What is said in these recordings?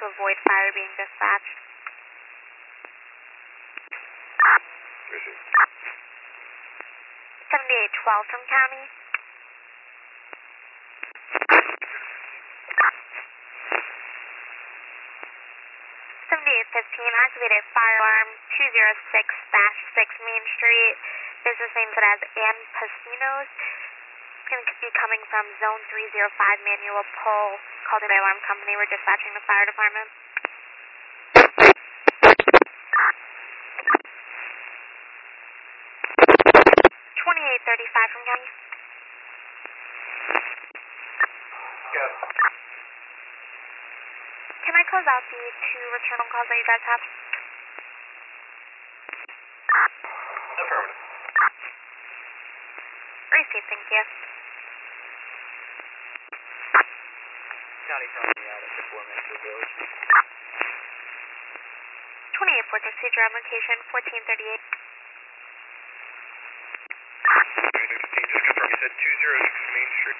to avoid fire being dispatched. Receive. 7812 from County. 7815, activated fire alarm 206-6 Main Street. Business name that has Ann Pasinos. It's going to be coming from Zone 305 manual pull. Called the alarm company. We're dispatching the fire department. 2835 from County. Yes. Can I close out the 2 return phone calls that you guys have? Affirmative. Received, thank you. County property out at the 4 Mansfield Village. 28462, drive location 1438. 2815, just confirm you said 206 Main Street.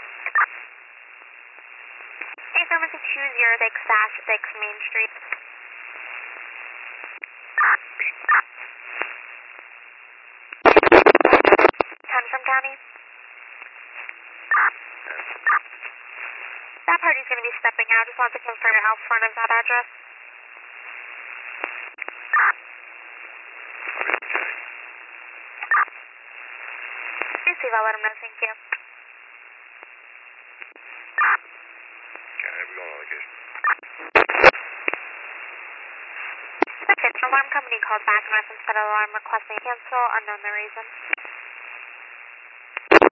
Affirmative 206-6 Main Street. 10 from County. That party's going to be stepping out. Just want to confirm you're out front of that address. Receive, I'll let him know. Thank you. Okay, we going on location. Okay, alarm company called back in reference to the alarm requesting cancel, unknown the reason.